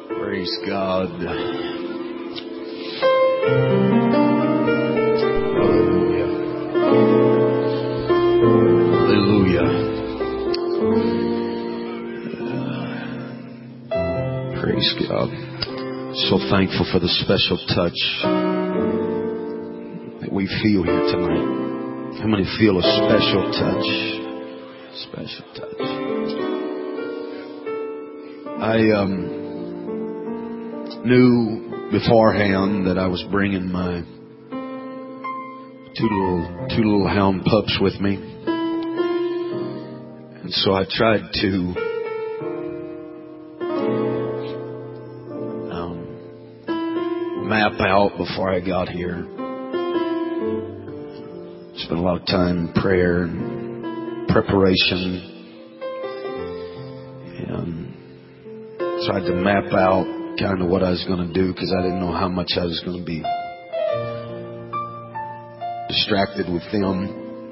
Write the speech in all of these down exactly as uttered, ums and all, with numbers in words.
Praise God. Hallelujah. Hallelujah. Praise God. So thankful for the special touch that we feel here tonight. How many feel a special touch? Special touch. I um, knew beforehand that I was bringing my two little two little hound pups with me, and so I tried to um, map out before I got here. Spent a lot of time in prayer and preparation, and tried to map out kind of what I was going to do, because I didn't know how much I was going to be distracted with them.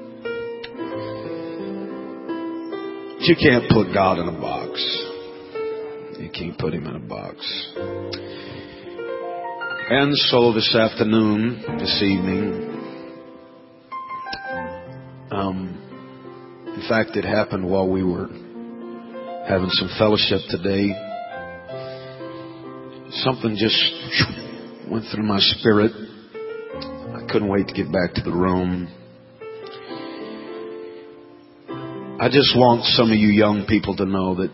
But you can't put God in a box. You can't put Him in a box. And so this afternoon, this evening, um, in fact, it happened while we were having some fellowship today. Something just went through my spirit. I couldn't wait to get back to the room. I just want some of you young people to know that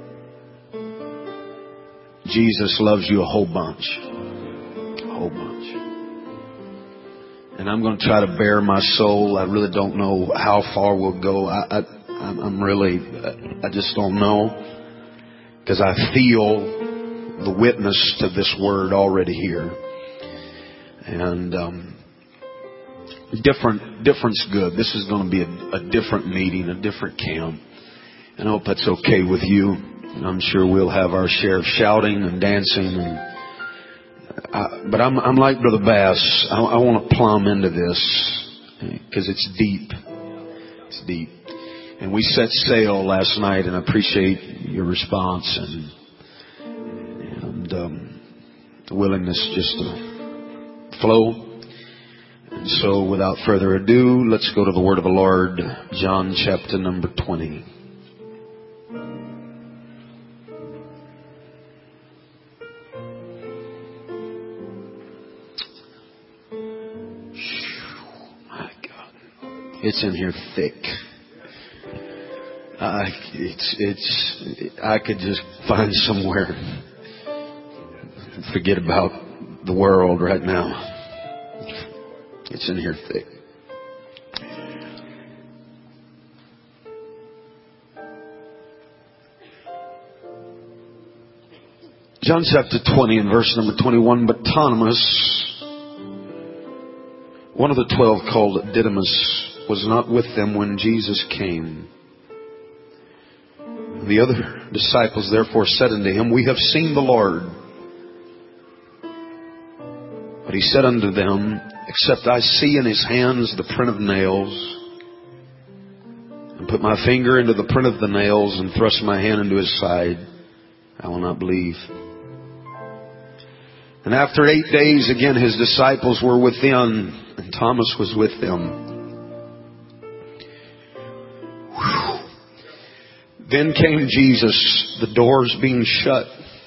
Jesus loves you a whole bunch. A whole bunch. And I'm going to try to bare my soul. I really don't know how far we'll go. I, I, I'm really, I just don't know. Because I feel the witness to this word already here. And um, different, different's good. This is going to be a, a different meeting, a different camp. And I hope that's okay with you. And I'm sure we'll have our share of shouting and dancing. And I, but I'm, I'm like Brother Bass. I, I want to plumb into this because it's deep. It's deep. And we set sail last night, and I appreciate your response and and um, the willingness just to flow. And so, without further ado, let's go to the Word of the Lord, John chapter number twenty. My God, it's in here thick. Uh, it's it's. I could just find somewhere. Forget about the world right now. It's in here thick. John chapter twenty and verse number twenty-one. But Thomas, one of the twelve called Didymus, was not with them when Jesus came. The other disciples therefore said unto him, We have seen the Lord. But he said unto them, Except I see in his hands the print of nails, and put my finger into the print of the nails, and thrust my hand into his side, I will not believe. And after eight days again his disciples were within, and Thomas was with them. Whew. Then came Jesus, the doors being shut,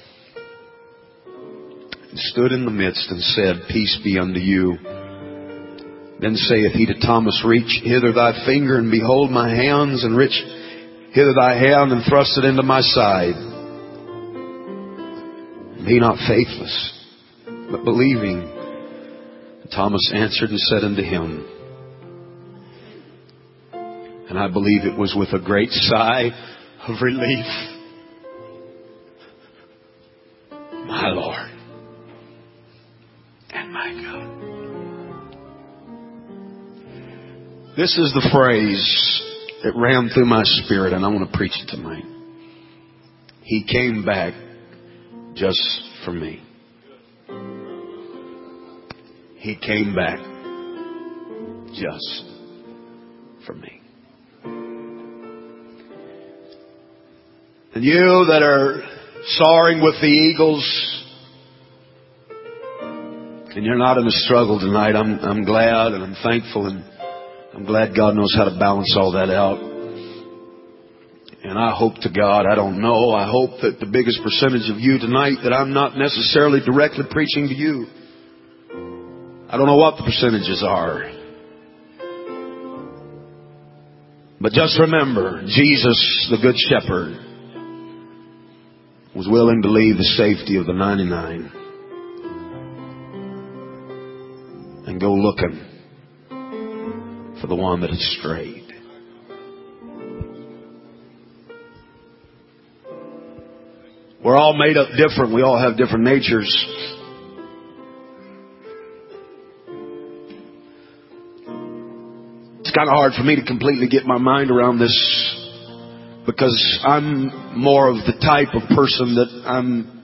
and stood in the midst and said, Peace be unto you. Then saith he to Thomas, Reach hither thy finger, and behold my hands, and reach hither thy hand, and thrust it into my side. And be not faithless, but believing. And Thomas answered and said unto him, and I believe it was with a great sigh of relief, My Lord and my God. This is the phrase that ran through my spirit, and I want to preach it tonight. He came back just for me. He came back just for me. And you that are soaring with the eagles, and you're not in a struggle tonight, I'm, I'm glad and I'm thankful, and I'm glad God knows how to balance all that out. And I hope to God, I don't know, I hope that the biggest percentage of you tonight, that I'm not necessarily directly preaching to you. I don't know what the percentages are. But just remember, Jesus, the Good Shepherd, was willing to leave the safety of the ninety-nine and go looking for the one that had strayed. We're all made up different. We all have different natures. It's kind of hard for me to completely get my mind around this, because I'm more of the type of person that I'm,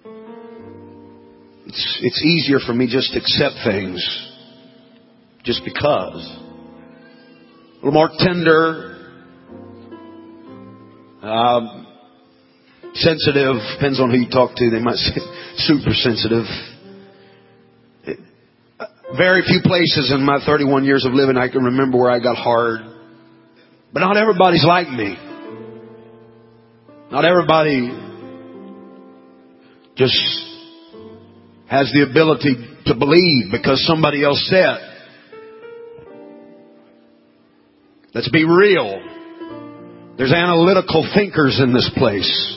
it's, it's easier for me just to accept things just because. A little more tender, um, sensitive, depends on who you talk to. They might say super sensitive. It, very few places in my thirty-one years of living I can remember where I got hard. But not everybody's like me. Not everybody just has the ability to believe because somebody else said. Let's be real. There's analytical thinkers in this place.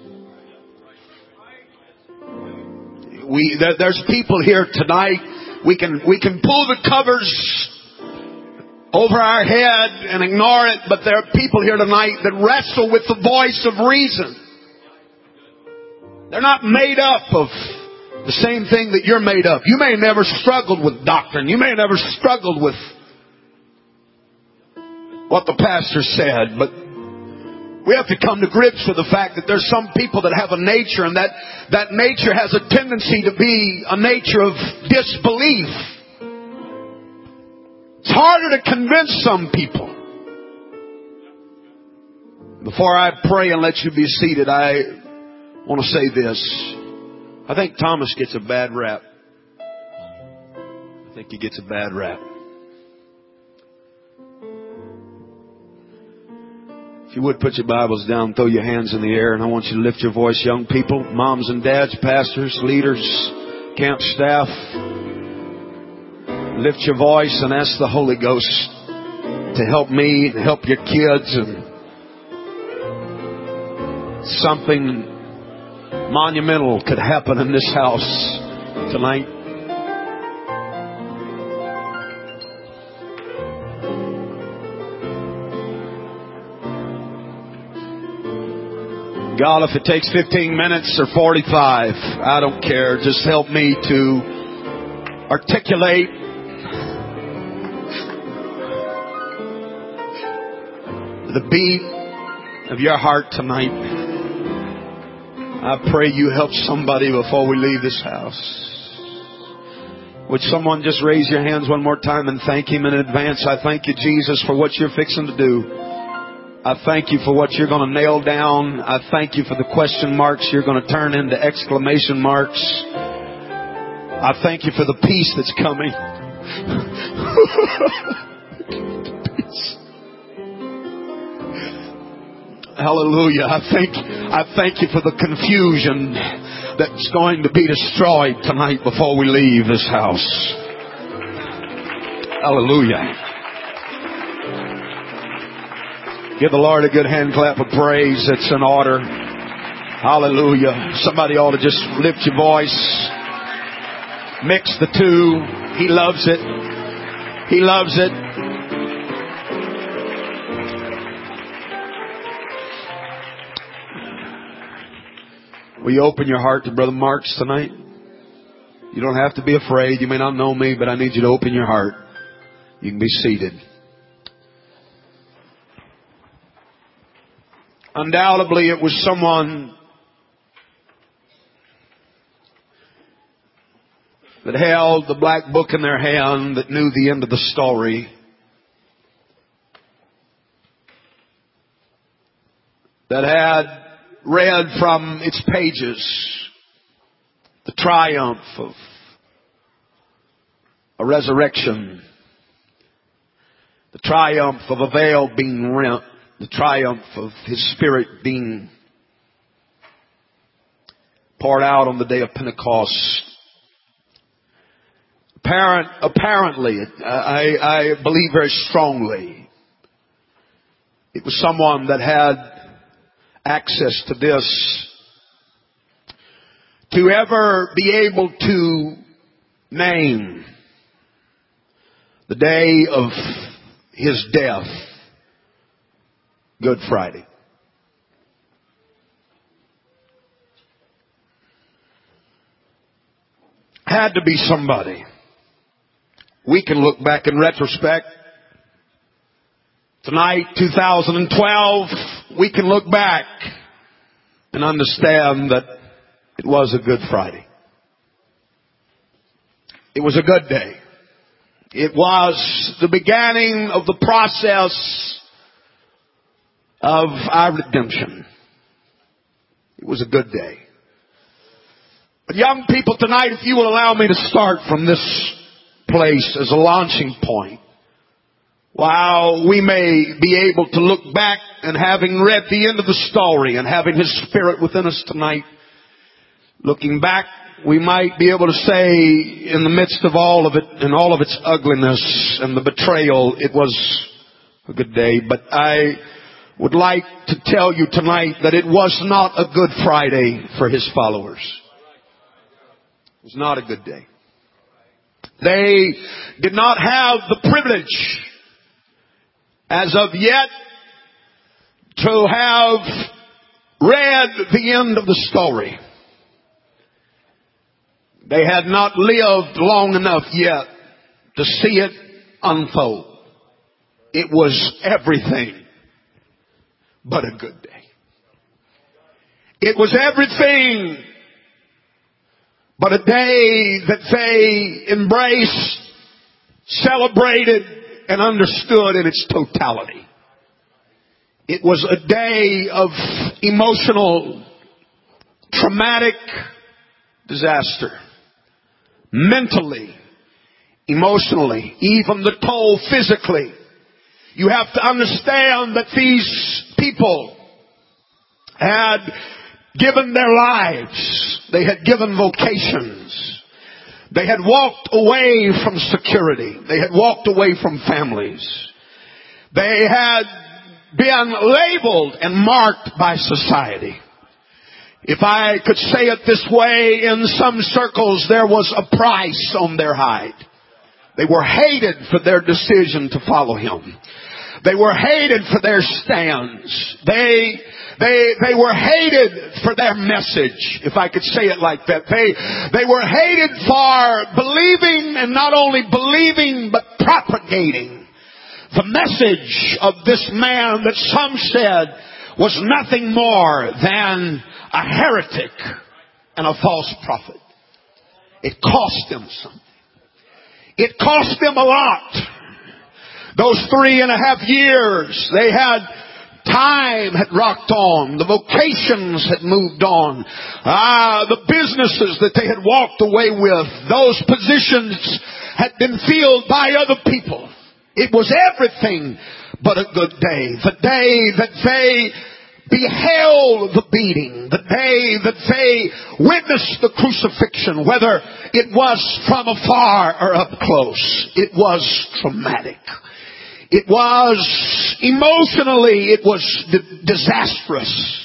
We there, there's people here tonight. We can we can pull the covers over our head and ignore it, but there are people here tonight that wrestle with the voice of reason. They're not made up of the same thing that you're made up. You may have never struggled with doctrine. You may have never struggled with what the pastor said, but we have to come to grips with the fact that there's some people that have a nature, and that, that nature has a tendency to be a nature of disbelief. It's harder to convince some people. Before I pray and let you be seated, I want to say this. I think Thomas gets a bad rap. I think he gets a bad rap. If you would put your Bibles down, throw your hands in the air, and I want you to lift your voice, young people, moms and dads, pastors, leaders, camp staff. Lift your voice and ask the Holy Ghost to help me, to help your kids, and something monumental could happen in this house tonight. God, if it takes fifteen minutes or forty-five, I don't care. Just help me to articulate the beat of your heart tonight. I pray you help somebody before we leave this house. Would someone just raise your hands one more time and thank Him in advance? I thank you, Jesus, for what you're fixing to do. I thank you for what you're going to nail down. I thank you for the question marks you're going to turn into exclamation marks. I thank you for the peace that's coming. Peace. Hallelujah. I thank, I thank you for the confusion that's going to be destroyed tonight before we leave this house. Hallelujah. Give the Lord a good hand clap of praise. It's in order. Hallelujah. Somebody ought to just lift your voice. Mix the two. He loves it. He loves it. Will you open your heart to Brother Marks tonight? You don't have to be afraid. You may not know me, but I need you to open your heart. You can be seated. Undoubtedly, it was someone that held the black book in their hand that knew the end of the story. That had read from its pages the triumph of a resurrection, the triumph of a veil being rent, the triumph of His Spirit being poured out on the day of Pentecost. Apparent, apparently, I, I believe very strongly, it was someone that had access to this to ever be able to name the day of His death Good Friday. Had to be somebody. We can look back in retrospect. Tonight, two thousand twelve, we can look back and understand that it was a Good Friday. It was a good day. It was the beginning of the process of our redemption. It was a good day. But young people, tonight, if you will allow me to start from this place as a launching point, while we may be able to look back and having read the end of the story and having His Spirit within us tonight, looking back, we might be able to say in the midst of all of it and all of its ugliness and the betrayal, it was a good day. But I would like to tell you tonight that it was not a Good Friday for His followers. It was not a good day. They did not have the privilege as of yet to have read the end of the story. They had not lived long enough yet to see it unfold. It was everything but a good day. It was everything but a day that they embraced, celebrated, and understood in its totality. It was a day of emotional, traumatic disaster. Mentally, emotionally, even the toll physically. You have to understand that these people had given their lives. They had given vocations. They had walked away from security. They had walked away from families. They had been labeled and marked by society. If I could say it this way, in some circles there was a price on their hide. They were hated for their decision to follow Him. They were hated for their stands. They, they, they were hated for their message, if I could say it like that. They, they were hated for believing, and not only believing, but propagating the message of this man that some said was nothing more than a heretic and a false prophet. It cost them something. It cost them a lot. Those three and a half years, they had time had rocked on. The vocations had moved on. Ah, the businesses that they had walked away with, those positions had been filled by other people. It was everything but a good day. The day that they beheld the beating, the day that they witnessed the crucifixion, whether it was from afar or up close, it was traumatic. It was emotionally, it was d- disastrous.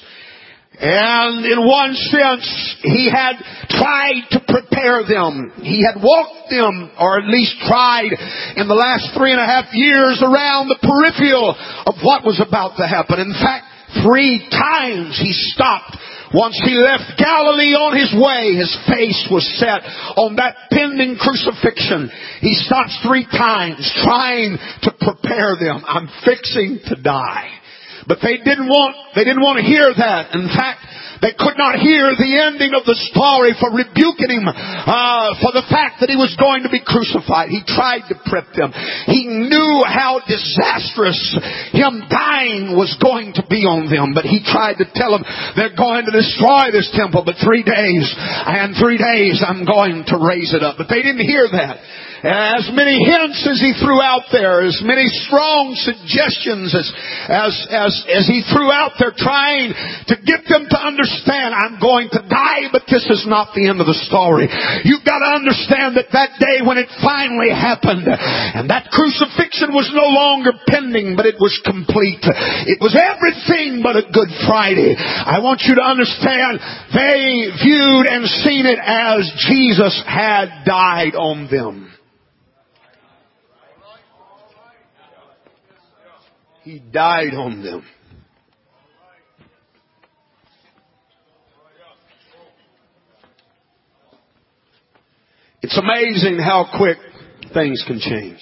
And in one sense, He had tried to prepare them. He had walked them, or at least tried in the last three and a half years, around the peripheral of what was about to happen. In fact, three times He stopped. Once He left Galilee on His way, His face was set on that pending crucifixion. He stops three times trying to prepare them. I'm fixing to die. But they didn't want, they didn't want to hear that. In fact, they could not hear the ending of the story for rebuking Him uh, for the fact that He was going to be crucified. He tried to prep them. He knew knew how disastrous Him dying was going to be on them. But He tried to tell them, they're going to destroy this temple, but three days, and three days I'm going to raise it up. But they didn't hear that. As many hints as He threw out there, as many strong suggestions as, as, as, as He threw out there, trying to get them to understand, I'm going to die, but this is not the end of the story. You've got to understand that that day when it finally happened, and that crucifixion was no longer pending, but it was complete. It was everything but a Good Friday. I want you to understand, they viewed and seen it as Jesus had died on them. He died on them. It's amazing how quick things can change.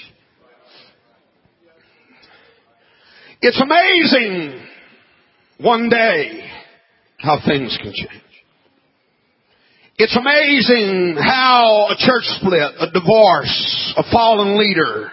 It's amazing one day how things can change. It's amazing how a church split, a divorce, a fallen leader.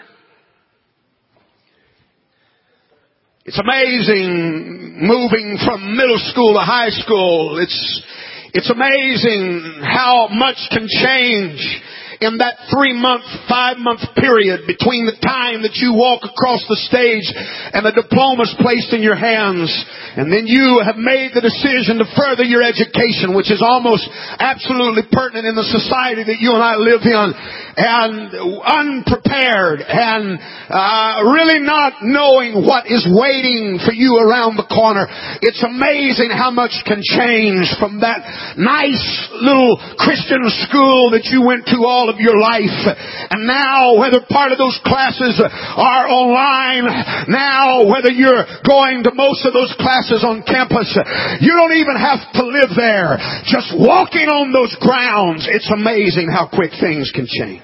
It's amazing moving from middle school to high school. It's, it's amazing how much can change in that three-month, five-month period between the time that you walk across the stage and the diploma's placed in your hands, and then you have made the decision to further your education, which is almost absolutely pertinent in the society that you and I live in, and unprepared, and uh, really not knowing what is waiting for you around the corner. It's amazing how much can change from that nice little Christian school that you went to all of your life. And now, whether part of those classes are online, now whether you're going to most of those classes on campus, you don't even have to live there. Just walking on those grounds, it's amazing how quick things can change.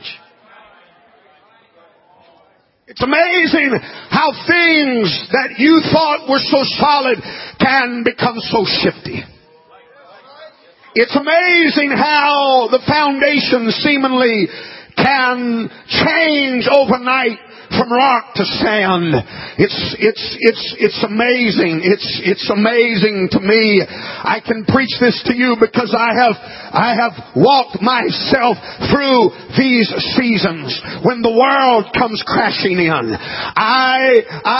It's amazing how things that you thought were so solid can become so shifty. It's amazing how the foundation seemingly can change overnight from rock to sand. It's, it's, it's, it's amazing. It's, it's amazing to me. I can preach this to you because I have, I have walked myself through these seasons when the world comes crashing in. I,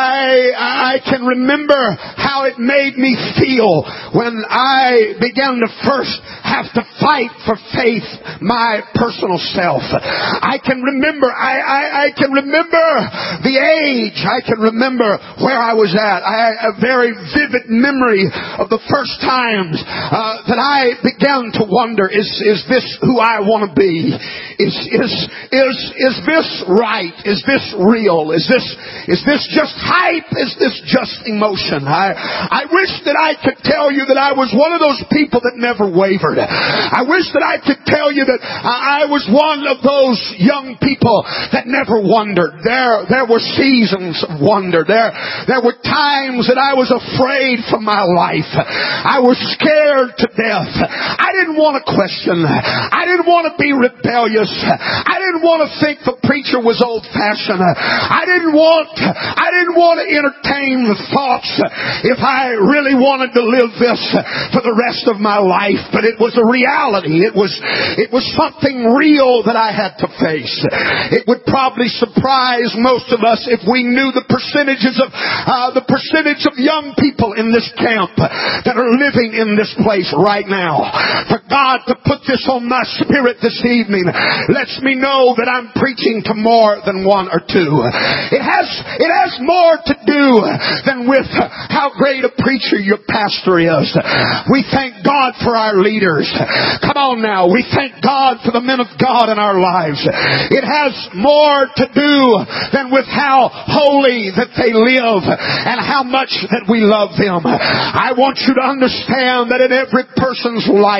I, I can remember how it made me feel when I began to first have to fight for faith, my personal self. I can remember, I, I, I can remember the age. I can remember where I was at. I have a very vivid memory of the first times uh, that I began to wonder, is, is this who I want to be? Is, is, is, is this right? Is this real? Is this, is this just hype? Is this just emotion? I, I wish that I could tell you that I was one of those people that never wavered. I wish that I could tell you that I was one of those young people that never wondered. There There were seasons of wonder. There, there were times that I was afraid for my life. I was scared to death. I didn't want to question. I didn't want to be rebellious. I didn't want to think the preacher was old-fashioned. I didn't want, I didn't want to entertain the thoughts if I really wanted to live this for the rest of my life. But it was a reality. It was, it was something real that I had to face. It would probably surprise most of us if we knew the percentages of uh, the percentage of young people in this camp that are living in this place right now. For God to put this on my spirit this evening lets me know that I'm preaching to more than one or two. It has it has more to do than with how great a preacher your pastor is. We thank God for our leaders. Come on now, we thank God for the men of God in our lives. It has more to do than with how holy that they live and how much that we love them. I want you to understand that in every person's life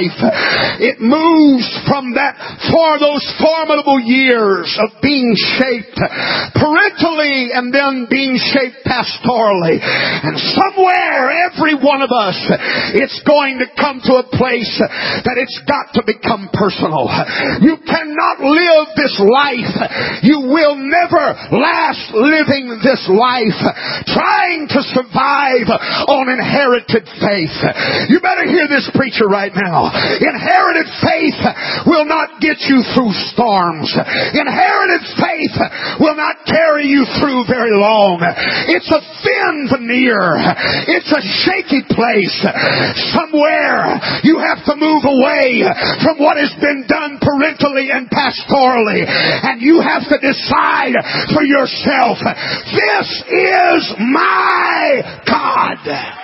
It moves from that for those formidable years of being shaped parentally and then being shaped pastorally. And somewhere, every one of us, it's going to come to a place that it's got to become personal. You cannot live this life. You will never last living this life trying to survive on inherited faith. You better hear this preacher right now. Inherited faith will not get you through storms. Inherited faith will not carry you through very long. It's a thin veneer. It's a shaky place. Somewhere you have to move away from what has been done parentally and pastorally, and you have to decide for yourself, this is my God.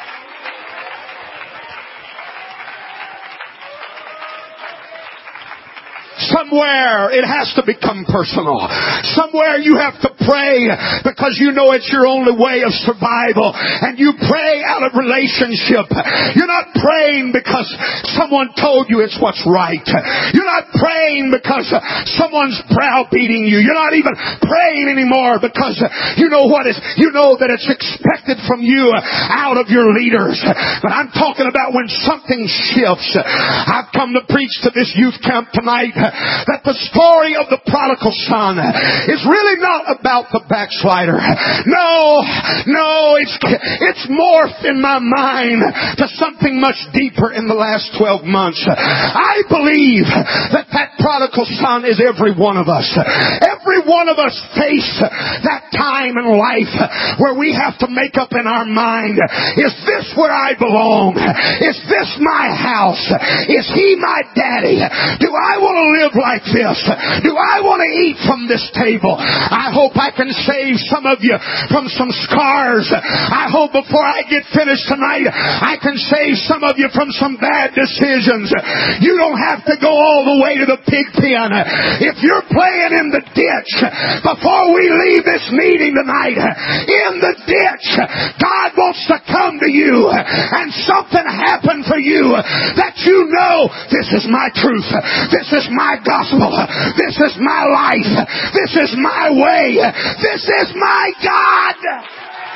Somewhere it has to become personal. Somewhere you have to pray because you know it's your only way of survival. And you pray out of relationship. You're not praying because someone told you it's what's right. You're not praying because someone's browbeating you. You're not even praying anymore because you know what is, you know that it's expected from you out of your leaders. But I'm talking about when something shifts. I've come to preach to this youth camp tonight that the story of the prodigal son is really not about the backslider. No, no, it's, it's morphed in my mind to something much deeper in the last twelve months. I believe that that prodigal son is every one of us. Every one of us face that time in life where we have to make up in our mind, is this where I belong? Is this my house? Is he my daddy? Do I want to live like this? Do I want to eat from this table? I hope I can save some of you from some scars. I hope before I get finished tonight, I can save some of you from some bad decisions. You don't have to go all the way to the pig pen. If you're playing in the ditch, before we leave this meeting tonight, in the ditch, God wants to come to you and something happen for you that you know, this is my truth. This is my gospel. This is my life. This is my way. This is my God.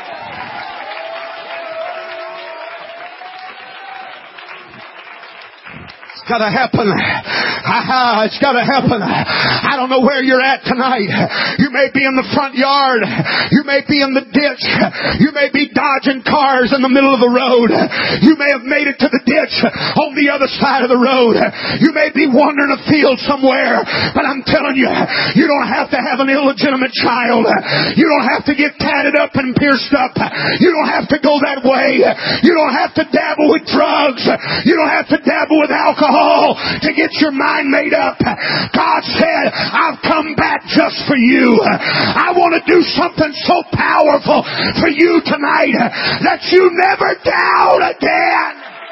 It's got to happen. It's got to happen. I don't know where you're at tonight. You may be in the front yard. You may be in the ditch. You may be dodging cars in the middle of the road. You may have made it to the ditch on the other side of the road. You may be wandering a field somewhere. But I'm telling you, you don't have to have an illegitimate child. You don't have to get tatted up and pierced up. You don't have to go that way. You don't have to dabble with drugs. You don't have to dabble with alcohol to get your mind made up. God said, I've come back just for you. I want to do something so powerful for you tonight that you never doubt again.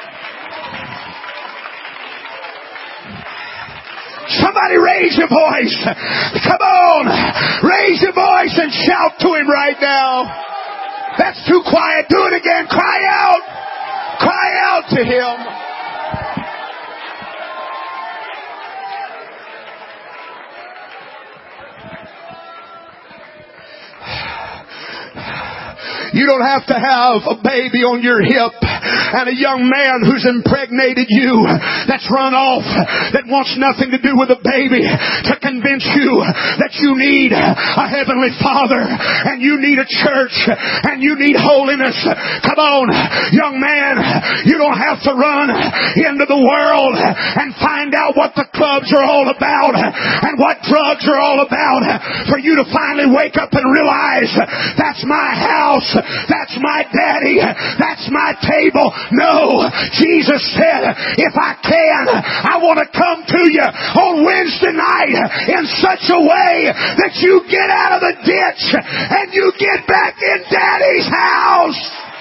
Somebody raise your voice. Come on. Raise your voice and shout to him right now. That's too quiet. Do it again. Cry out. Cry out to him. You don't have to have a baby on your hip and a young man who's impregnated you, that's run off, that wants nothing to do with a baby, to convince you that you need a heavenly Father and you need a church and you need holiness. Come on, young man, you don't have to run into the world and find out what the clubs are all about and what drugs are all about for you to finally wake up and realize, that's my house. That's my daddy. That's my table. No. Jesus said, if I can, I want to come to you on Wednesday night in such a way that you get out of the ditch and you get back in daddy's house.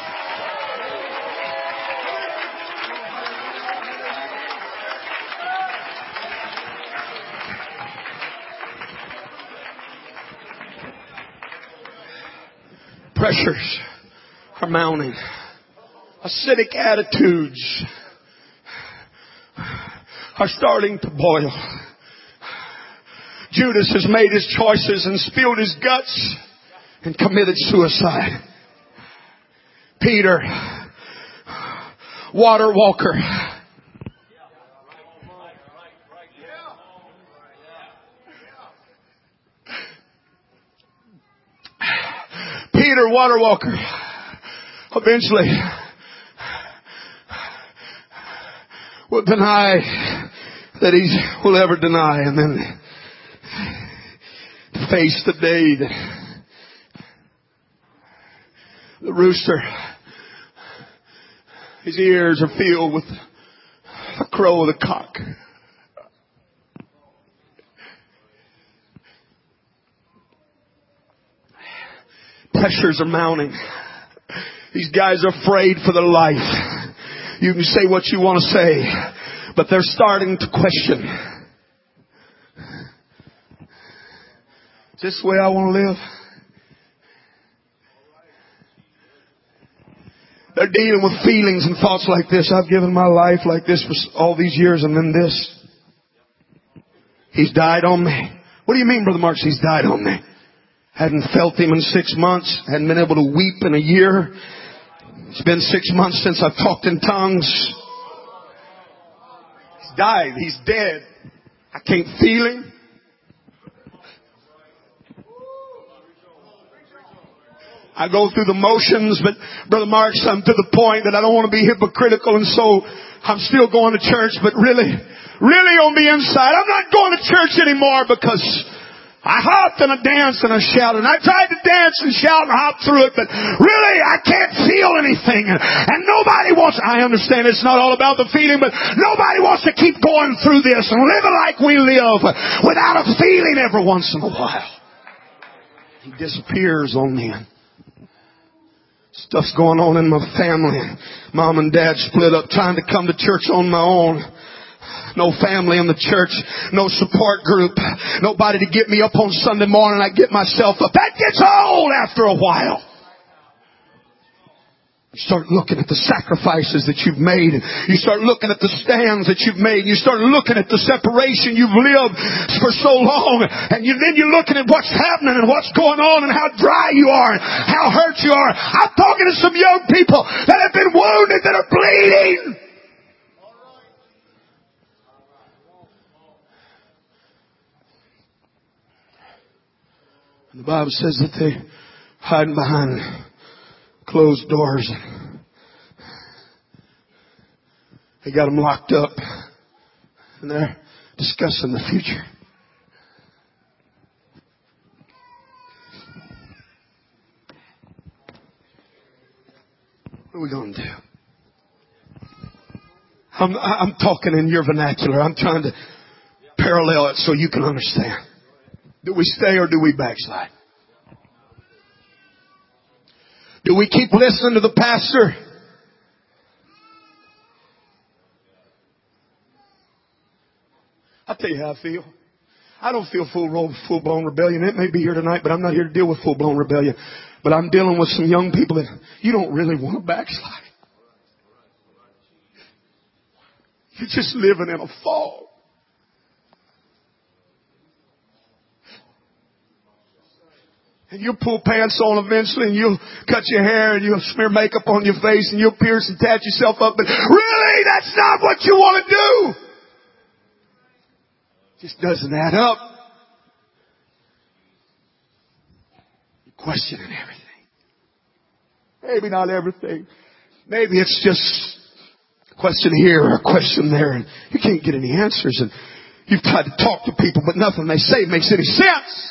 Pressures are mounting. Acidic attitudes. are starting to boil. Judas has made his choices and spilled his guts and committed suicide. Peter, water walker. Peter, water walker, eventually will deny that he will ever deny, and then to face the day that the rooster, his ears are filled with the crow of the cock. Pressures are mounting. These guys are afraid for their life. You can say what you want to say, but they're starting to question. Is this the way I want to live? They're dealing with feelings and thoughts like this. I've given my life like this for all these years, and then this. He's died on me. What do you mean, Brother Marks, he's died on me? Hadn't felt him in six months. Hadn't been able to weep in a year. It's been six months since I've talked in tongues. He's died. He's dead. I can't feel him. I go through the motions, but Brother Marks, I'm to the point that I don't want to be hypocritical, and so I'm still going to church, but really, really on the inside, I'm not going to church anymore because I hopped and I danced and I shouted. And I tried to dance and shout and hop through it, but really I can't feel anything. And, and nobody wants, I understand it's not all about the feeling, but nobody wants to keep going through this and living like we live without a feeling every once in a while. He disappears on me. Stuff's going on in my family. Mom and Dad split up trying to come to church on my own. No family in the church. No support group. Nobody to get me up on Sunday morning. I get myself up. That gets old after a while. You start looking at the sacrifices that you've made. You start looking at the stands that you've made. You start looking at the separation you've lived for so long. And you, then you're looking at what's happening and what's going on and how dry you are and how hurt you are. I'm talking to some young people that have been wounded, that are bleeding. The Bible says that they hide behind closed doors. They got them locked up, and they're discussing the future. What are we going to do? I'm, I'm talking in your vernacular. I'm trying to parallel it so you can understand. Do we stay or do we backslide? Do we keep listening to the pastor? I'll tell you how I feel. I don't feel full, full-blown rebellion. It may be here tonight, but I'm not here to deal with full-blown rebellion. But I'm dealing with some young people that you don't really want to backslide. You're just living in a fog. And you'll pull pants on eventually, and you'll cut your hair, and you'll smear makeup on your face, and you'll pierce and tat yourself up. But really, that's not what you want to do. It just doesn't add up. You're questioning everything. Maybe not everything. Maybe it's just a question here or a question there, and you can't get any answers. And you've tried to talk to people, but nothing they say makes any sense.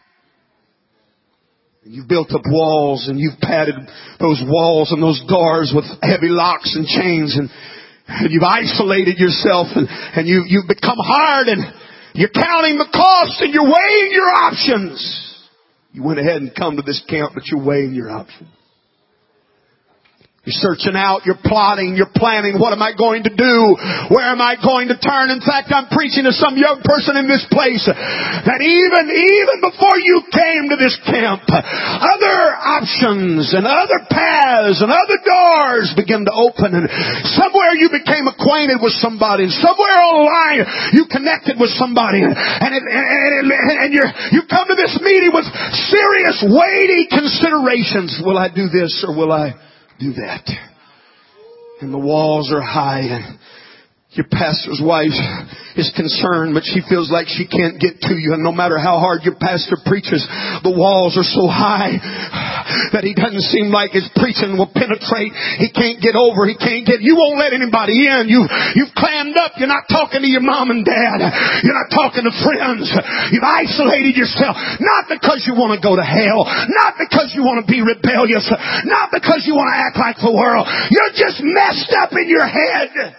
You've built up walls, and you've padded those walls and those doors with heavy locks and chains, and, and you've isolated yourself, and, and you, you've become hard, and you're counting the cost, and you're weighing your options. You went ahead and come to this camp, but you're weighing your options. You're searching out, you're plotting, you're planning. What am I going to do? Where am I going to turn? In fact, I'm preaching to some young person in this place that even, even before you came to this camp, other options and other paths and other doors began to open. And somewhere you became acquainted with somebody. And somewhere online you connected with somebody. And, it, and, and, and you're, you come to this meeting with serious, weighty considerations. Will I do this or will I do that? And the walls are high, and your pastor's wife is concerned, but she feels like she can't get to you. And no matter how hard your pastor preaches, the walls are so high that he doesn't seem like his preaching will penetrate. He can't get over. He can't get, you won't let anybody in. You, you've clammed up. You're not talking to your mom and dad. You're not talking to friends. You've isolated yourself. Not because you want to go to hell. Not because you want to be rebellious. Not because you want to act like the world. You're just messed up in your head.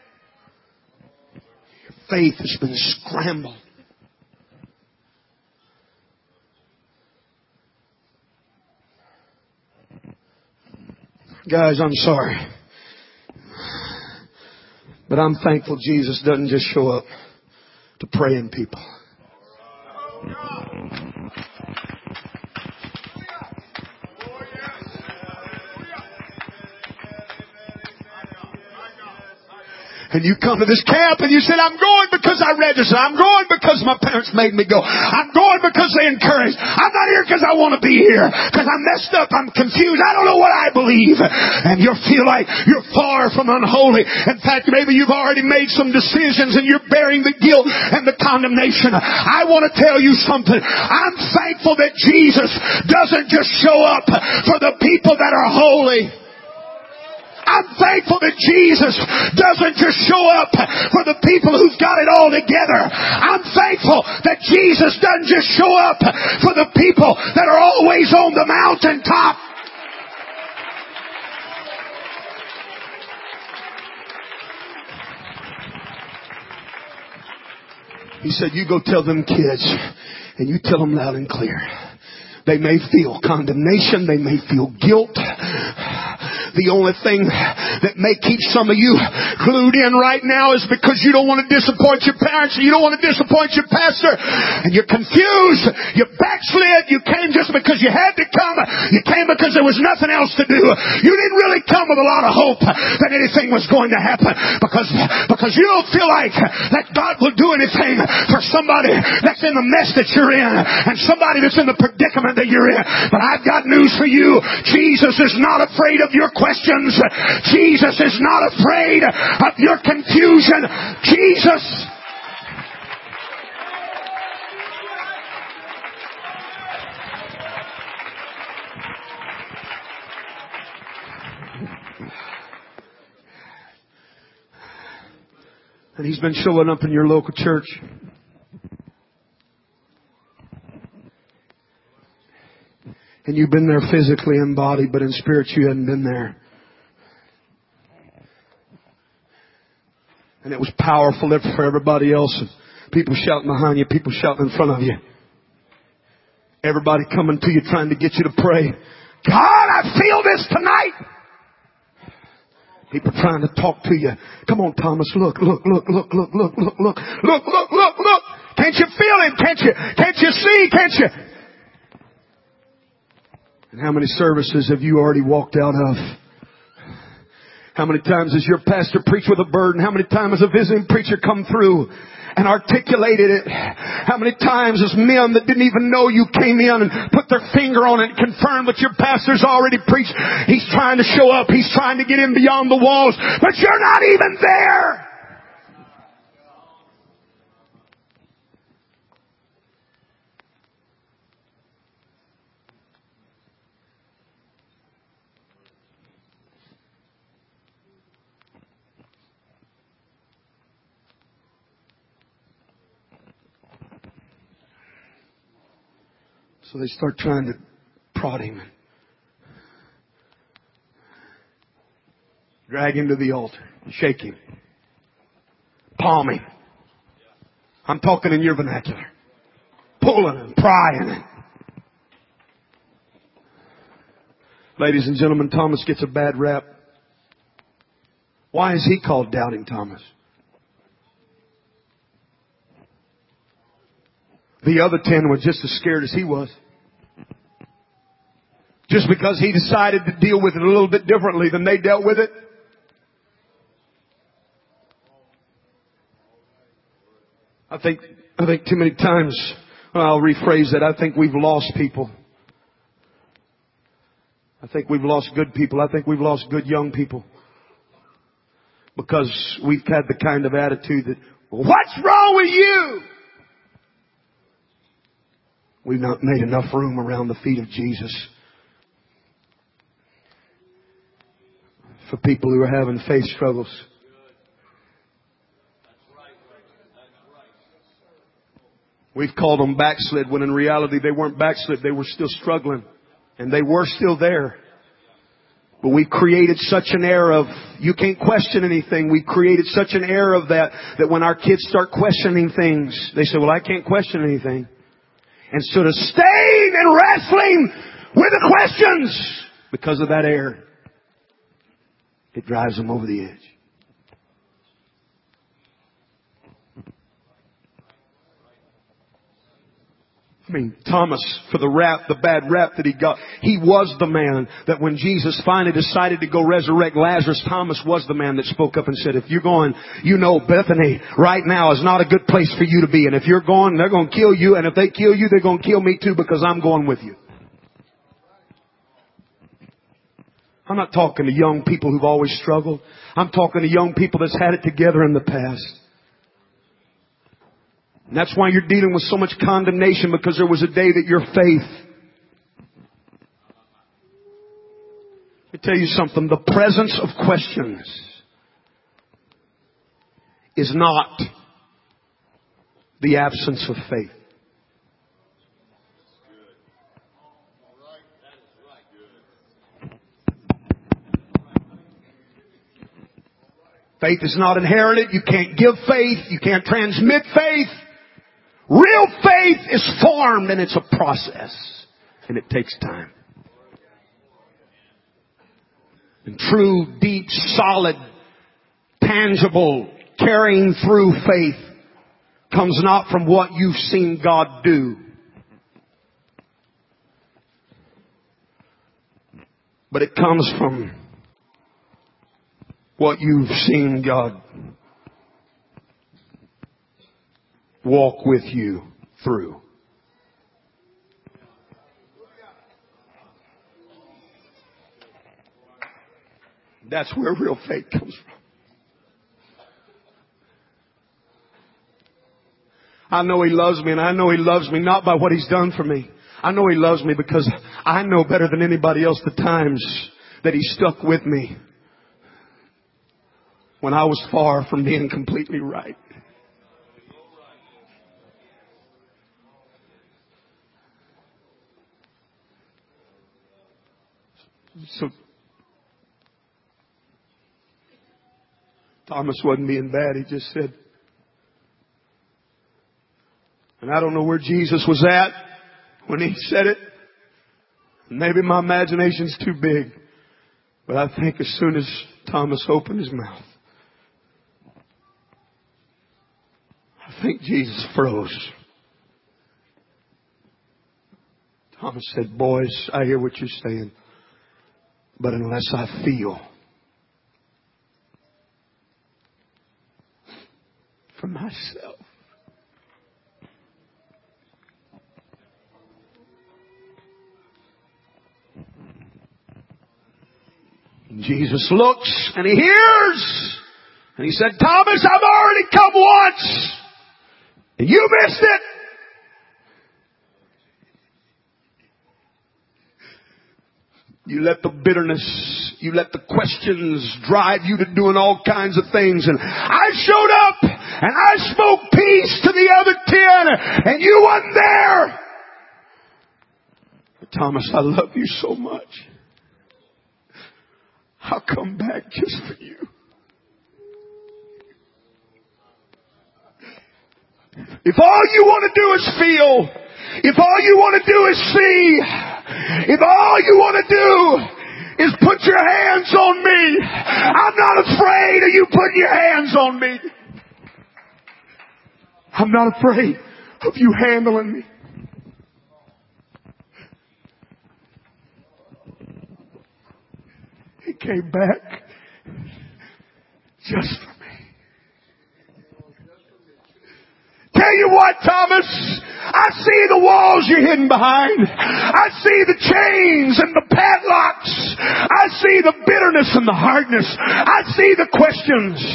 Faith has been scrambled. Guys, I'm sorry. But I'm thankful Jesus doesn't just show up to praying people. And you come to this camp and you said, I'm going because I registered. I'm going because my parents made me go. I'm going because they encouraged. I'm not here because I want to be here. Because I'm messed up. I'm confused. I don't know what I believe. And you feel like you're far from unholy. In fact, maybe you've already made some decisions and you're bearing the guilt and the condemnation. I want to tell you something. I'm thankful that Jesus doesn't just show up for the people that are holy. I'm thankful that Jesus doesn't just show up for the people who've got it all together. I'm thankful that Jesus doesn't just show up for the people that are always on the mountaintop. He said, you go tell them kids, and you tell them loud and clear. They may feel condemnation. They may feel guilt. The only thing that may keep some of you glued in right now is because you don't want to disappoint your parents. You don't want to disappoint your pastor. And you're confused. You're backslid. You came just because you had to come. You came because there was nothing else to do. You didn't really come with a lot of hope that anything was going to happen. Because, because you don't feel like that God will do anything for somebody that's in the mess that you're in. And somebody that's in the predicament that you're in. But I've got news for you. Jesus is not afraid of your questions. Jesus is not afraid of your confusion. Jesus and He's been showing up in your local church. And you've been there physically in body, but in spirit you hadn't been there. And it was powerful for everybody else. People shouting behind you, people shouting in front of you. Everybody coming to you trying to get you to pray. God, I feel this tonight. People trying to talk to you. Come on, Thomas, look, look, look, look, look, look, look, look, look, look, look, look. Can't you feel Him? Can't you, can't you see? Can't you? And how many services have you already walked out of? How many times has your pastor preached with a burden? How many times has a visiting preacher come through and articulated it? How many times has men that didn't even know you came in and put their finger on it and confirmed what your pastor's already preached? He's trying to show up. He's trying to get in beyond the walls, but you're not even there. So they start trying to prod him, drag him to the altar, shake him, palm him. I'm talking in your vernacular. Pulling and prying. Ladies and gentlemen, Thomas gets a bad rap. Why is he called Doubting Thomas? The other ten were just as scared as he was. Just because he decided to deal with it a little bit differently than they dealt with it. I think, I think too many times, well, I'll rephrase that, I think we've lost people. I think we've lost good people. I think we've lost good young people. Because we've had the kind of attitude that, what's wrong with you? We've not made enough room around the feet of Jesus for people who are having faith struggles. We've called them backslid when in reality they weren't backslid. They were still struggling. And they were still there. But we created such an air of, you can't question anything. We created such an air of that, that when our kids start questioning things, they say, well, I can't question anything. Instead of staying and wrestling with the questions, because of that air, it drives them over the edge. I mean, Thomas, for the rap, the bad rap that he got, he was the man that when Jesus finally decided to go resurrect Lazarus, Thomas was the man that spoke up and said, if you're going, you know, Bethany right now is not a good place for you to be. And if you're going, they're going to kill you. And if they kill you, they're going to kill me too because I'm going with you. I'm not talking to young people who've always struggled. I'm talking to young people that's had it together in the past. And that's why you're dealing with so much condemnation, because there was a day that your faith. Let me tell you something. The presence of questions is not the absence of faith. Faith is not inherited. You can't give faith. You can't transmit faith. Real faith is formed, and it's a process. And it takes time. And true, deep, solid, tangible, carrying through faith comes not from what you've seen God do, but it comes from what you've seen God walk with you through. That's where real faith comes from. I know He loves me, and I know He loves me not by what He's done for me. I know He loves me because I know better than anybody else the times that He stuck with me when I was far from being completely right. So Thomas wasn't being bad. He just said, and I don't know where Jesus was at when He said it. Maybe my imagination's too big. But I think as soon as Thomas opened his mouth, I think Jesus froze. Thomas said, boys, I hear what you're saying. But unless I feel for myself. And Jesus looks and He hears. And He said, Thomas, I've already come once. And you missed it. You let the bitterness, you let the questions drive you to doing all kinds of things. And I showed up and I spoke peace to the other ten and you wasn't there. But Thomas, I love you so much. I'll come back just for you. If all you want to do is feel, if all you want to do is see, if all you want to do is put your hands on me. I'm not afraid of you putting your hands on me. I'm not afraid of you handling me. He came back just for me. Tell you what, Thomas, I see the walls you're hidden behind. I see the chains and the padlocks. I see the bitterness and the hardness. I see the questions.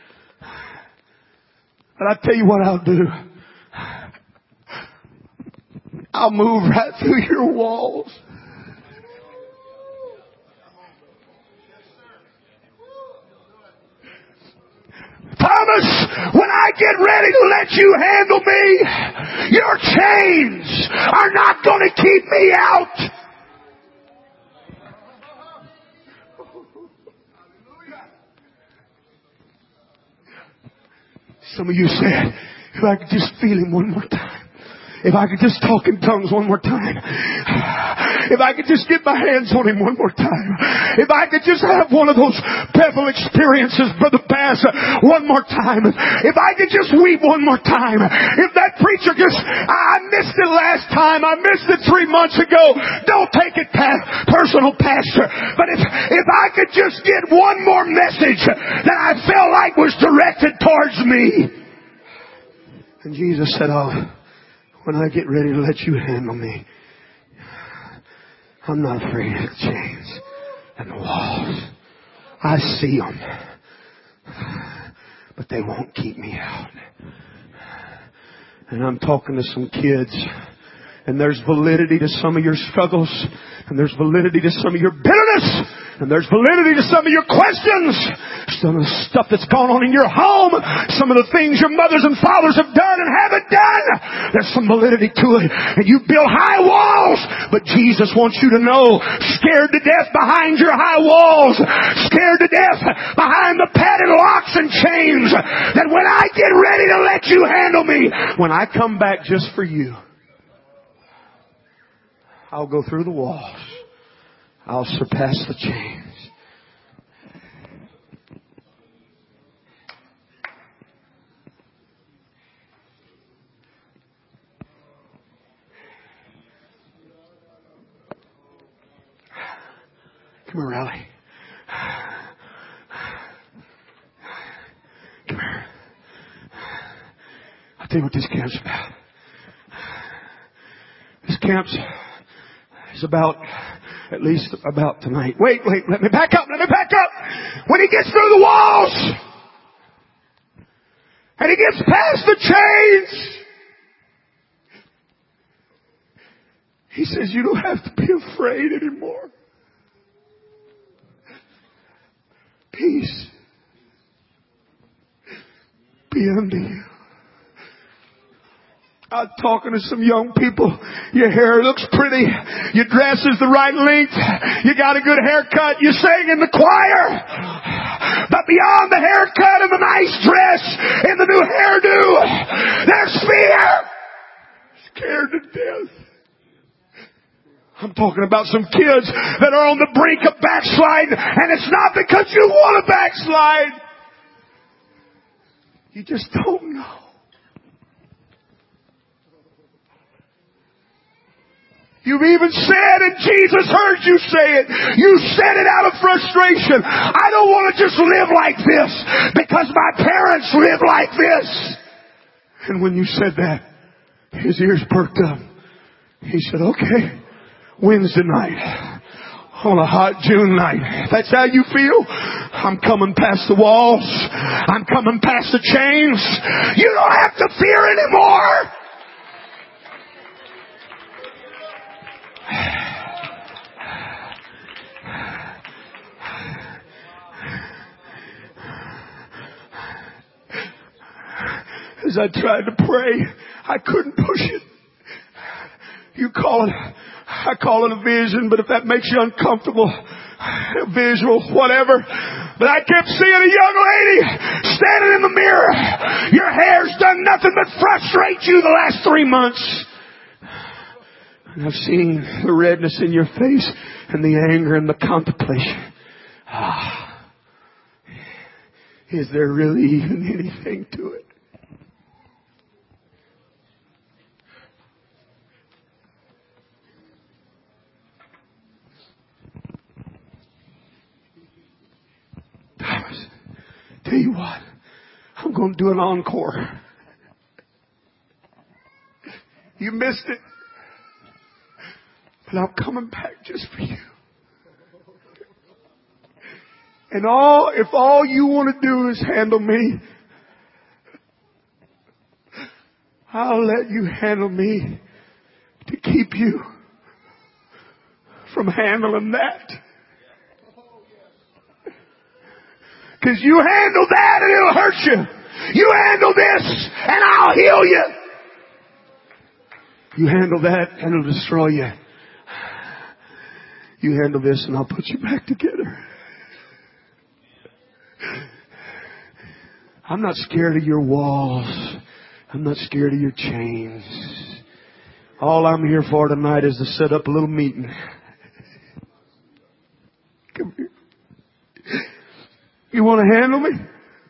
But I tell you what I'll do. I'll move right through your walls. Thomas, when I get ready to let you handle me, your chains are not going to keep me out. Some of you said, if I could just feel him one more time. If I could just talk in tongues one more time. If I could just get my hands on him one more time. If I could just have one of those Bethel experiences, Brother Bass, one more time. If I could just weep one more time. If that preacher just, I missed it last time. I missed it three months ago. Don't take it personal, Pastor. But if, if I could just get one more message that I felt like was directed towards me. And Jesus said, oh, when I get ready to let you handle me, I'm not afraid of the chains and the walls. I see them, but they won't keep me out. And I'm talking to some kids, and there's validity to some of your struggles, and there's validity to some of your bitterness, and there's validity to some of your questions, some of the stuff that's gone on in your home, some of the things your mothers and fathers have done and haven't done. There's some validity to it. And you build high walls, but Jesus wants you to know, scared to death behind your high walls, scared to death behind the padded locks and chains, that when I get ready to let you handle me, when I come back just for you, I'll go through the walls. I'll surpass the chains. Come here, Riley. Come here. I'll tell you what this camp's about. This camp's is about, at least about tonight. Wait, wait, let me back up, let me back up. When he gets through the walls, and he gets past the chains, he says, you don't have to be afraid anymore. Peace be unto you. I'm talking to some young people. Your hair looks pretty. Your dress is the right length. You got a good haircut. You sang in the choir. But beyond the haircut and the nice dress and the new hairdo, there's fear. Scared to death. I'm talking about some kids that are on the brink of backsliding, and it's not because you want to backslide. You just don't know. You've even said, and Jesus heard you say it, you said it out of frustration. I don't want to just live like this because my parents live like this. And when you said that, his ears perked up. He said, okay, Wednesday night, on a hot June night, that's how you feel? I'm coming past the walls. I'm coming past the chains. You don't have to fear anymore. As I tried to pray, I couldn't push it. You call it, I call it a vision, but if that makes you uncomfortable, a visual, whatever. But I kept seeing a young lady standing in the mirror. Your hair's done nothing but frustrate you the last three months. And I've seen the redness in your face and the anger and the contemplation. Ah, is there really even anything to it? Thomas, tell you what, I'm going to do an encore. You missed it. But I'm coming back just for you. And all, if all you want to do is handle me, I'll let you handle me to keep you from handling that. Because you handle that and it'll hurt you. You handle this and I'll heal you. You handle that and it'll destroy you. You handle this and I'll put you back together. I'm not scared of your walls. I'm not scared of your chains. All I'm here for tonight is to set up a little meeting. Come here. You want to handle me?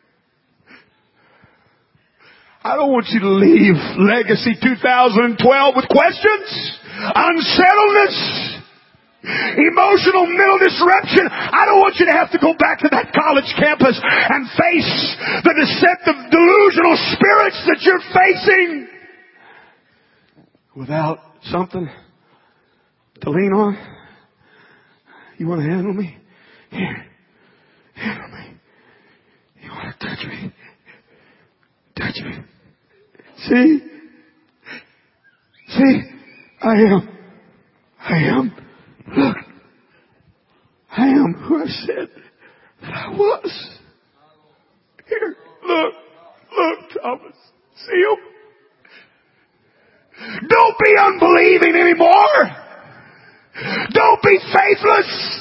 I don't want you to leave Legacy two thousand twelve with questions, unsettledness, emotional mental disruption. I don't want you to have to go back to that college campus and face the deceptive, delusional spirits that you're facing without something to lean on. You want to handle me? Here. Handle me. You want to touch me? Touch me. See? See? I am. I am. Look. I am who I said that I was. Here. Look. Look, Thomas. See him? Don't be unbelieving anymore. Don't be faithless.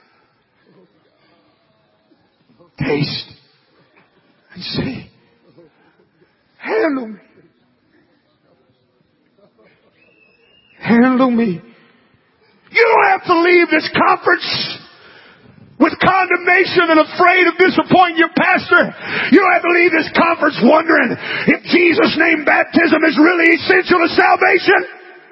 Taste and see. Handle me. Handle me. You don't have to leave this conference with condemnation and afraid of disappointing your pastor. You don't have to leave this conference wondering if Jesus' name baptism is really essential to salvation.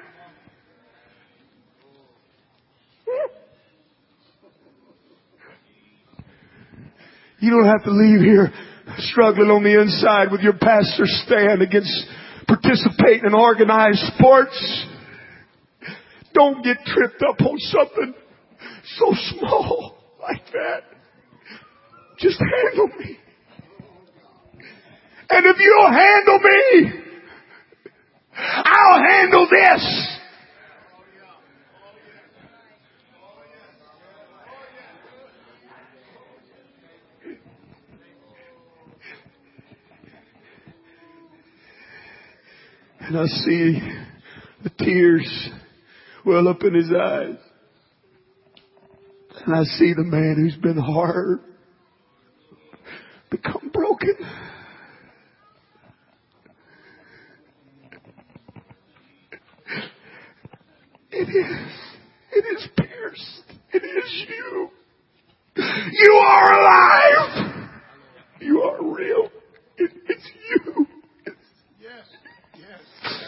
You don't have to leave here struggling on the inside with your pastor's stand against participating in organized sports. Don't get tripped up on something so small like that. Just handle me. And if you'll handle me, I'll handle this. And I see the tears well up in his eyes. And I see the man who's been hard become broken. It is. It is pierced. It is you. You are alive. You are real. It, it's you. It's, yes. Yes.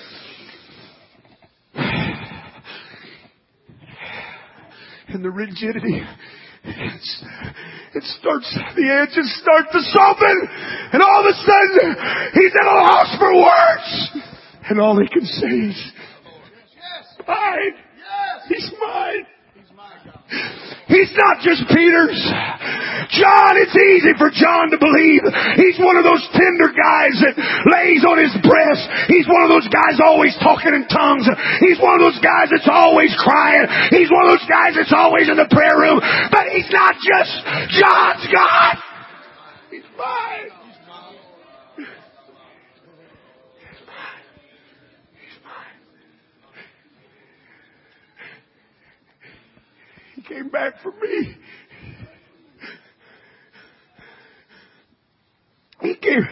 And the rigidity, it's, it starts, the edges start to soften, and all of a sudden, he's at a loss for words. And all he can say is, mine. He's mine. He's not just Peter's. John, it's easy for John to believe. He's one of those tender guys that lays on his breast. He's one of those guys always talking in tongues. He's one of those guys that's always crying. He's one of those guys that's always in the prayer room. But he's not just John's God. He's mine. He came back for me. He came.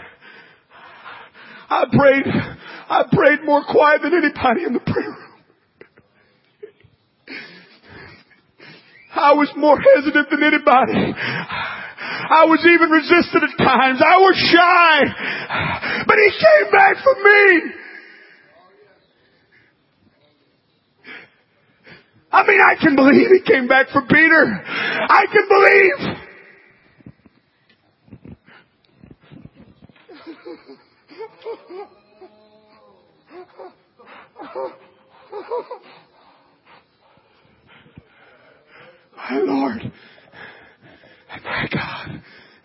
I prayed. I prayed more quiet than anybody in the prayer room. I was more hesitant than anybody. I was even resistant at times. I was shy. But He came back for me. I mean, I can believe He came back for Peter. I can believe. My Lord and my God.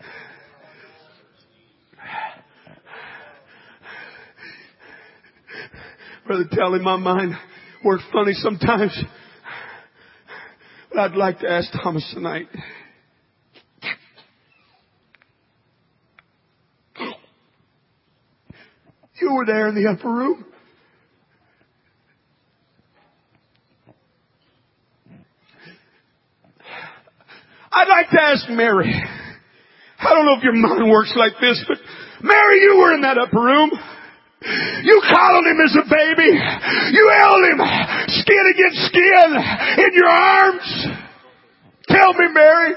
Brother Tell, in my mind, works funny sometimes. But I'd like to ask Thomas tonight. You were there in the upper room. I'd like to ask Mary. I don't know if your mind works like this, but Mary, you were in that upper room. You coddled him as a baby. You held him skin against skin in your arms. Tell me, Mary,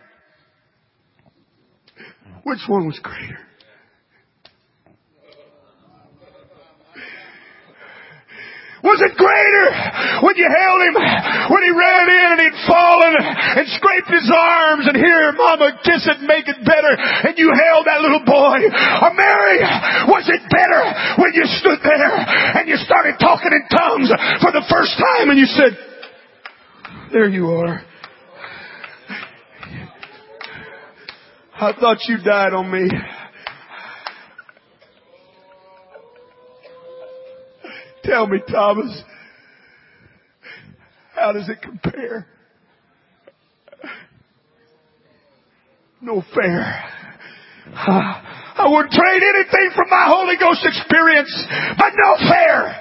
which one was greater? Was it greater when you held him, when he ran in and he'd fallen and scraped his arms and here, Mama, kiss it, make it better, and you held that little boy? Or Mary, was it better when you stood there and you started talking in tongues for the first time and you said, there you are. I thought you died on me. Tell me, Thomas, how does it compare? No fair. I wouldn't trade anything from my Holy Ghost experience, but no fair.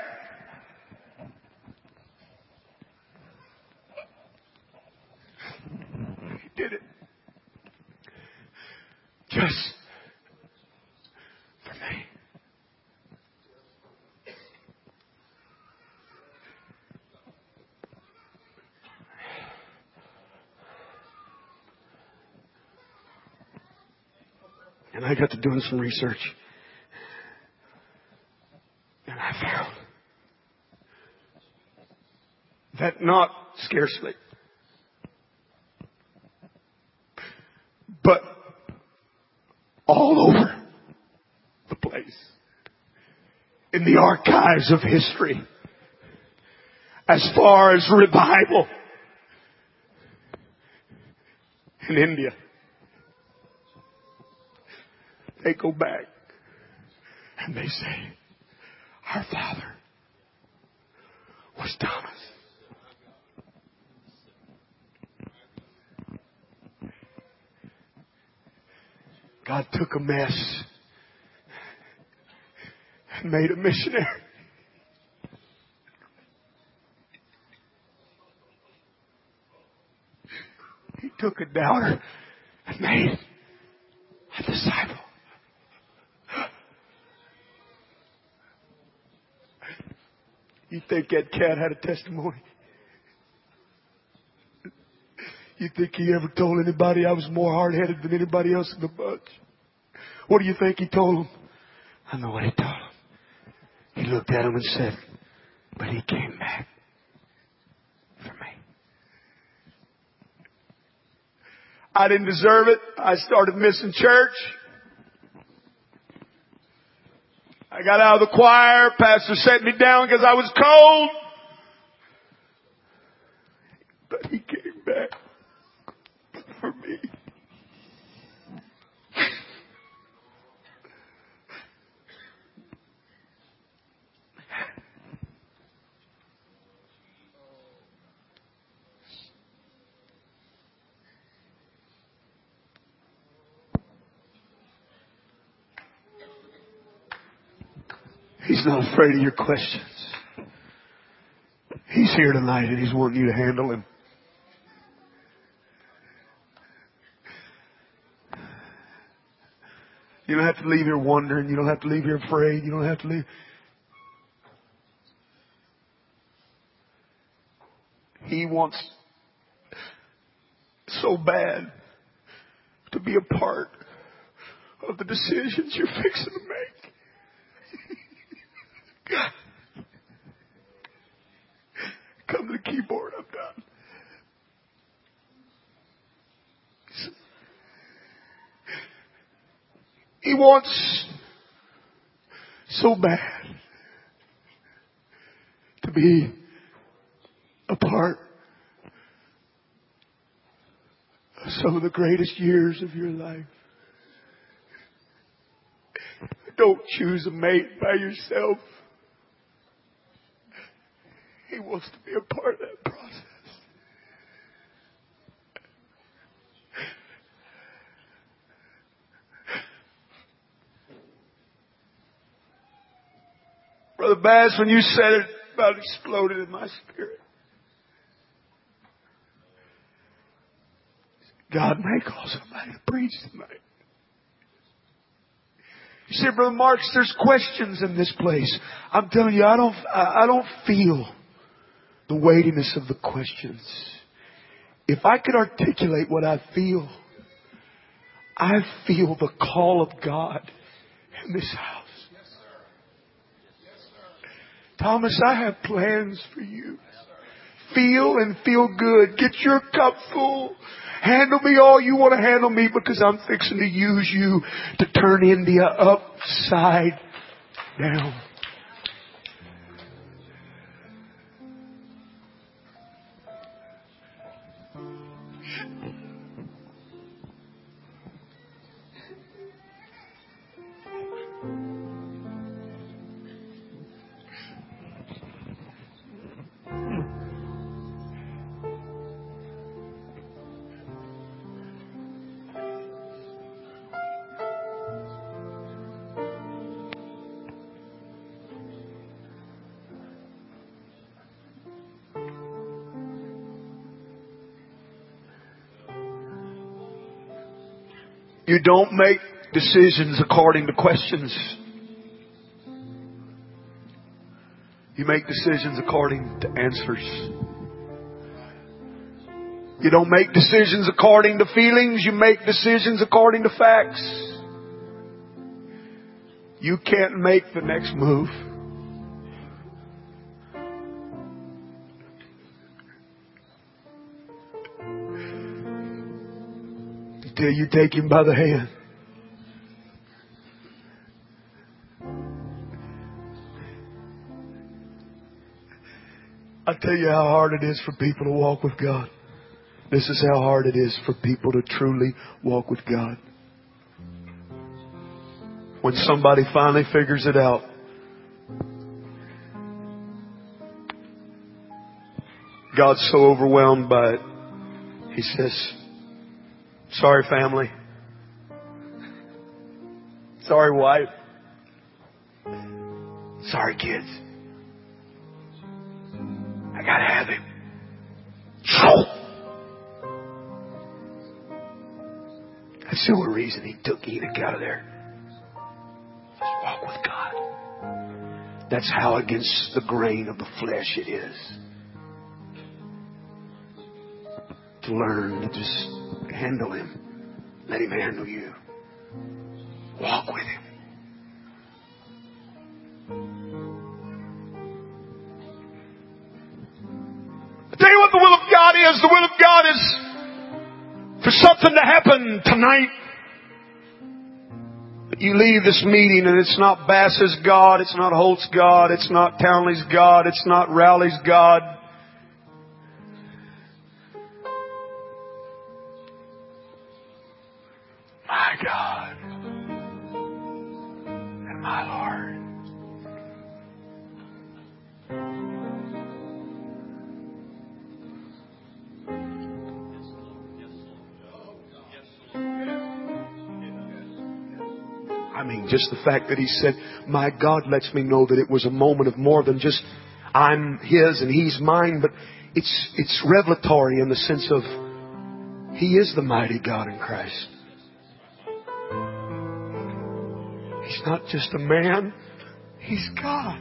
He did it. Just for me. And I got to doing some research. And I found that not scarcely, but all over the place, in the archives of history, as far as revival in India, they go back and they say, our father was Thomas. God took a mess and made a missionary. He took a doubter and made a disciple. You think that cat had a testimony? You think he ever told anybody I was more hard-headed than anybody else in the bunch? What do you think he told them? I know what he told them. He looked at them and said, but he came back for me. I didn't deserve it. I started missing church. I got out of the choir. Pastor set me down because I was cold. But he came back for me. He's not afraid of your questions. He's here tonight and He's wanting you to handle Him. You don't have to leave here wondering. You don't have to leave here afraid. You don't have to leave. He wants so bad to be a part of the decisions you're fixing to make. Come to the keyboard. I'm done. He wants so bad to be a part of some of the greatest years of your life. Don't choose a mate by yourself. He wants to be a part of that process. Brother Bass, when you said it, about exploded in my spirit. God may call somebody to preach tonight. You say, Brother Marks, there's questions in this place. I'm telling you, I don't, I don't feel the weightiness of the questions. If I could articulate what I feel, I feel the call of God in this house. Thomas, I have plans for you. Feel and feel good. Get your cup full. Handle me all you want to handle me, because I'm fixing to use you to turn India upside down. You don't make decisions according to questions. You make decisions according to answers. You don't make decisions according to feelings. You make decisions according to facts. You can't make the next move until you take him by the hand. I tell you how hard it is for people to walk with God. This is how hard it is for people to truly walk with God. When somebody finally figures it out, God's so overwhelmed by it. He says, sorry family. Sorry wife. Sorry kids. I gotta have him. That's the only reason he took Enoch out of there. Just walk with God. That's how against the grain of the flesh it is. To learn to just handle him. Let him handle you. Walk with him. I tell you what the will of God is. The will of God is for something to happen tonight. That you leave this meeting and it's not Bass's God, it's not Holt's God, it's not Townley's God, it's not Rowley's God. My God and my Lord. I mean, just the fact that he said, my God, lets me know that it was a moment of more than just I'm his and he's mine, but it's it's revelatory in the sense of he is the mighty God in Christ. He's not just a man, he's God.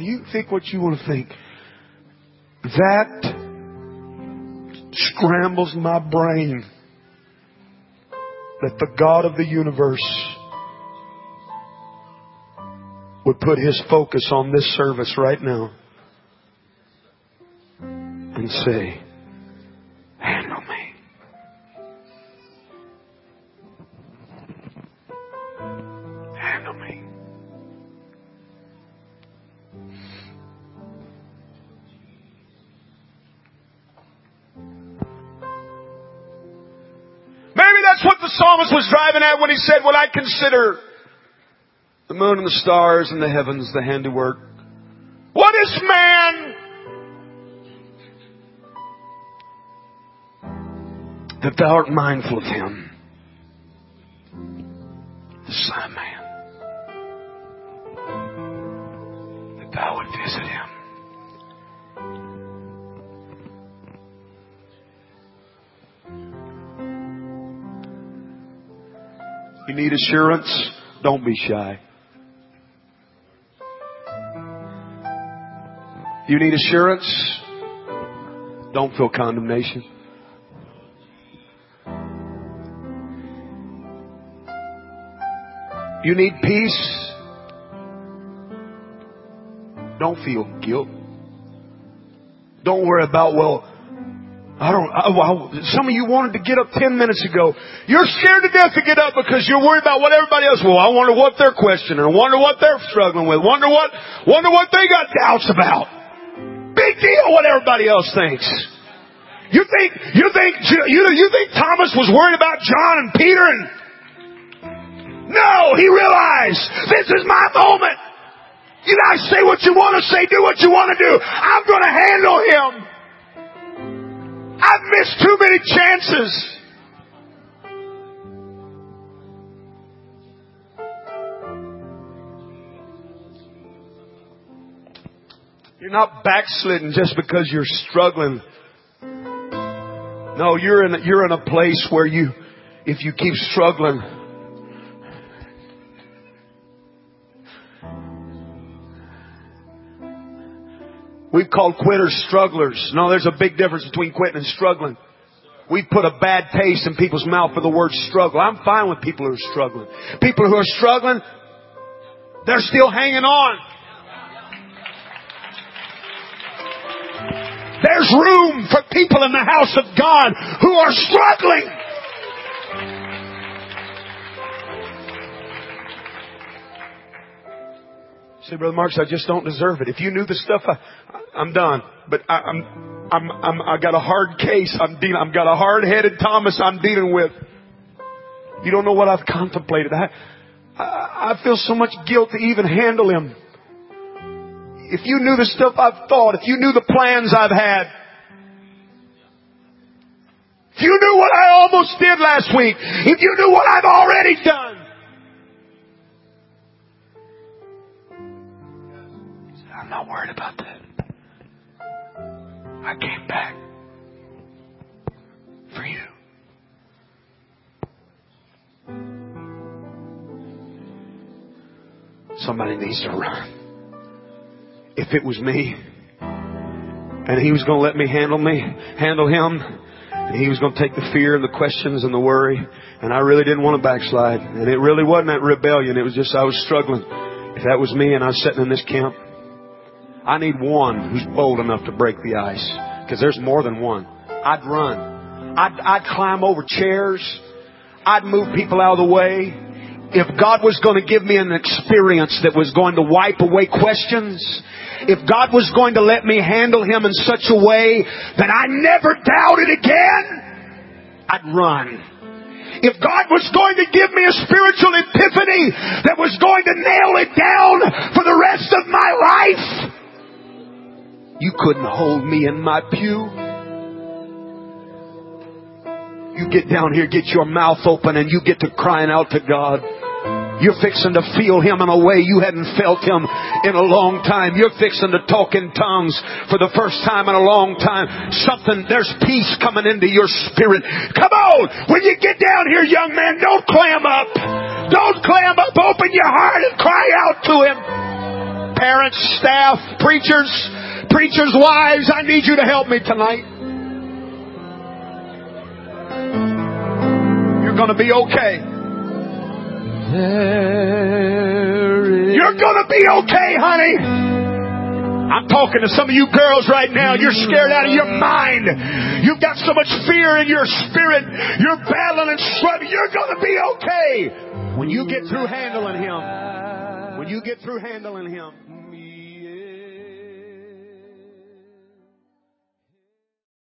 You think what you want to think. That scrambles my brain that the God of the universe would put His focus on this service right now and say, handle me. Handle me. Maybe that's what the psalmist was driving at when he said, when I consider the moon and the stars and the heavens, the handiwork. What is man that thou art mindful of him? The Son of Man, that thou would visit him. You need assurance? Don't be shy. You need assurance? Don't feel condemnation. You need peace? Don't feel guilt. Don't worry about, well, I don't, I, well, some of you wanted to get up ten minutes ago. You're scared to death to get up because you're worried about what everybody else, well, I wonder what they're questioning, or wonder what they're struggling with, wonder what, wonder what they got doubts about. Big deal what everybody else thinks. You think, you think, you, you think Thomas was worried about John and Peter and, no, he realized this is my moment. You guys say what you want to say, do what you want to do. I'm going to handle him. I've missed too many chances. You're not backslidden just because you're struggling. No, you're in a, you're in a place where you, if you keep struggling, we've called quitters strugglers. No, there's a big difference between quitting and struggling. We put a bad taste in people's mouth for the word struggle. I'm fine with people who are struggling. People who are struggling, they're still hanging on. There's room for people in the house of God who are struggling. Say, Brother Marks, I just don't deserve it. If you knew the stuff, I, I'm done. But I, I'm, I'm, I'm, I got a hard case. I'm dealing. I've got a hard-headed Thomas I'm dealing with. You don't know what I've contemplated. I, I, I feel so much guilt to even handle him. If you knew the stuff I've thought, if you knew the plans I've had, if you knew what I almost did last week, if you knew what I've already done. I'm not worried about that. I came back for you. Somebody needs to run. If it was me, and he was going to let me handle me, handle him, and he was going to take the fear and the questions and the worry, and I really didn't want to backslide, and it really wasn't that rebellion. It was just I was struggling. If that was me and I was sitting in this camp, I need one who's bold enough to break the ice, because there's more than one. I'd run. I'd, I'd climb over chairs. I'd move people out of the way. If God was going to give me an experience that was going to wipe away questions, if God was going to let me handle him in such a way that I never doubted again, I'd run. If God was going to give me a spiritual epiphany that was going to nail it down for the rest of my life, you couldn't hold me in my pew. You get down here, get your mouth open, and you get to crying out to God. You're fixing to feel him in a way you hadn't felt him in a long time. You're fixing to talk in tongues for the first time in a long time. Something, there's peace coming into your spirit. Come on! When you get down here, young man, don't clam up. Don't clam up. Open your heart and cry out to him. parents, staff, preachers, preachers' wives, I need you to help me tonight. You're going to be okay. You're going to be okay, honey. I'm talking to some of you girls right now. You're scared out of your mind. You've got so much fear in your spirit. You're battling and struggling. You're going to be okay when you get through handling Him. When you get through handling Him.